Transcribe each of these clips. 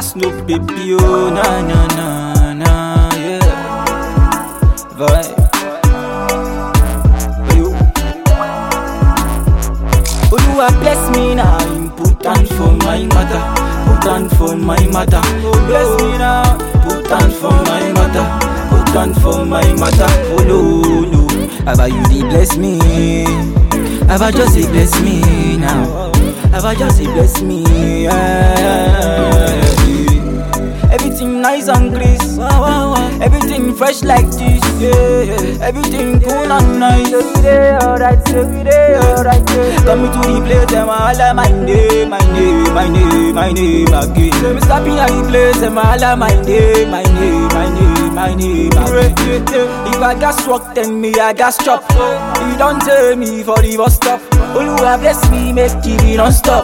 gas no baby, oh na na na na, yeah. Vibe. Oluwa bless me now, important for my mother, important for my mother. Oh bless me now, important for my mother, important for my mother. Oh no no, Aba you dey bless me, Aba just dey bless me now, Aba just dey bless me. Yeah. Everything nice and crisp, everything fresh like this, yeah. Everything cool and nice. Every day alright, every day alright. Come to the place, them all my name, my name, my name, my name again. Mr. P, I place them all my name, my name, my name, my name again. If I gas work, then me I gas chop. You don't tell me for the bus stop. Oluwa bless me, make it non-stop.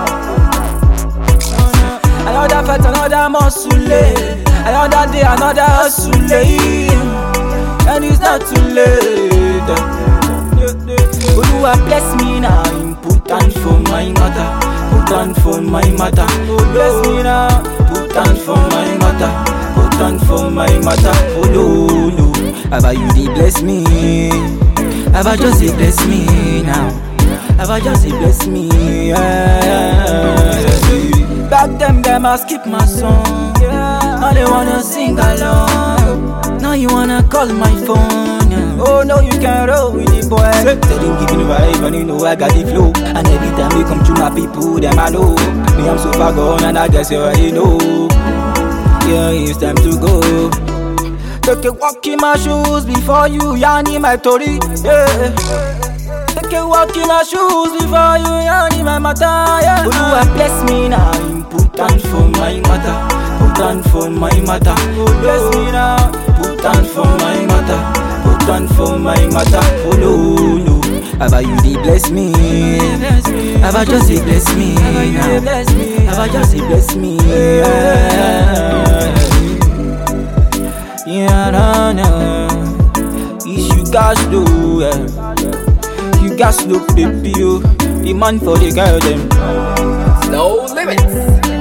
Another fight, another muscle, another day, another hustle, and it's not too late. Oluwa bless me now, important for my mother, important for my mother. Oh bless me now, important for my mother, important for my mother. Oh no no, Aba you dey bless me, Aba just dey bless me now, Aba just dey bless me. Yeah. Back them I skip my song, yeah. Now they wanna sing along, now you wanna call my phone, yeah. Oh no, you can roll with the boy. They didn't give me the vibe and you know I got the flow. And every time you come to my people, them I know me I'm so far gone and I guess you already know. Yeah, it's time to go. Take a walk in my shoes before you yarn in my tori, yeah. Take a walk in my shoes before you yarn in my matter, yeah. Oluwa bless me now, important for my mother, important for my mother. Oh bless me now, important for my mother, important for my mother. Oh no no, Aba you dey bless me, Aba just dey bless me now, Aba just dey bless me. Yeah no no, it's you guys do, yeah. You gas look baby, oh, the man for the girl them. No limits.